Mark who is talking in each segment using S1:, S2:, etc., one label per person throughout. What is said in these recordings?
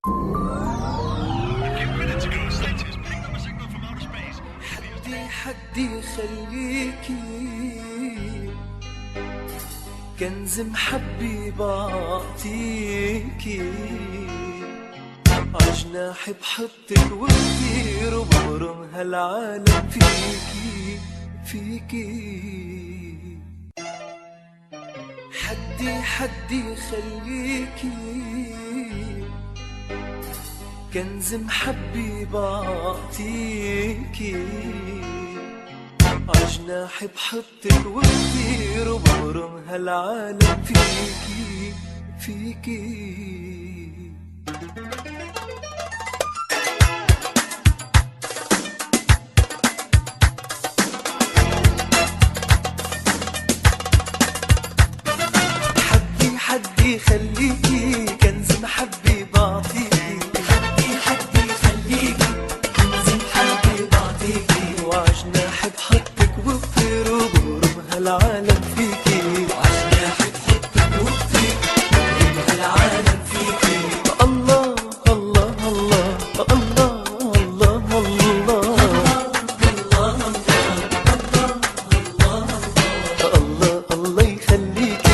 S1: حدي خليكي كنز محبي بعطيكي عجناحي بحطك وكتير وبغرم هالعالم فيكي حدي خليكي كنز محبي بعطيكي عجناحي بحطك وكتير وبغرم هالعالم فيكي حدي خليكي كنز محبي بعطيكي حدي خليكي كنز محبي بعطيكي وعجناحي بحطك وبطير وبغرم هالعالم فيكي وعجناحي بحطك وبطير وبغرم هالعالم فيكي الله الله الله الله الله الله الله الله يخليكي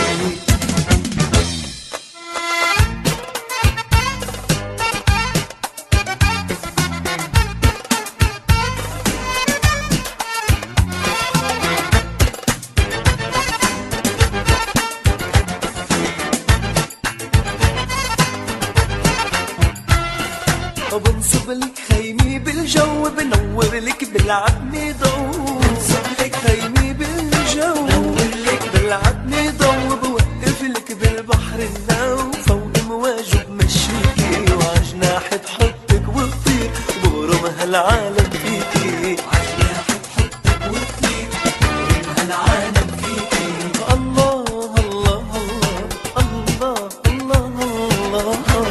S1: وبنصب لك خيمي بالجو بنور لك بالعتمة ضو بنصب لك خيمي بالجو بنور لك بالعتمة ضو بوقف لك بالبحر النو فوق مواجه بمشيكي وعجناحي بحطك وبطير وبغرم هالعالم فيكي عجناحي بحطك وبطير وبغرم هالعالم فيكي الله الله الله الله الله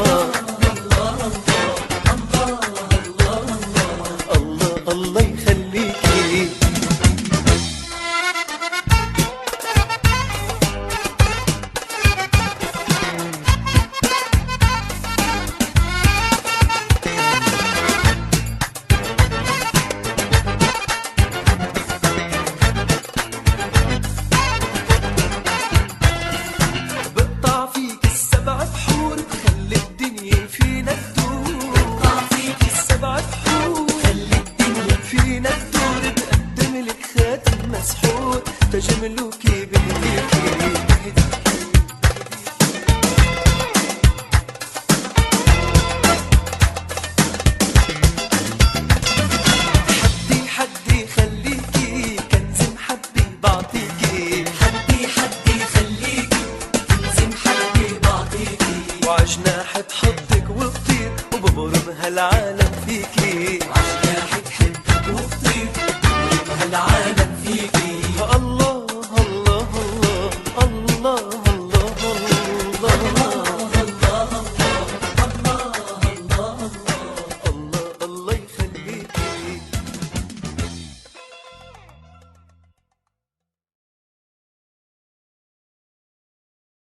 S1: الله الله يخليكي بقطع فيك السبع بحور خلي الدنيا فينا تدور بقطع فيك السبع بحور خلي الدنيا فينا تدور بقدم لك خاتم مسحور تجملوكي بهديكي حدي خليكي كنز محبي بعطيكي حدي خليكي كنز محبي بعطيكي وعجناحي بحطك وبطير وببرم هالعالم فيكي عجناحي بحطك وبطير وببرم هالعالم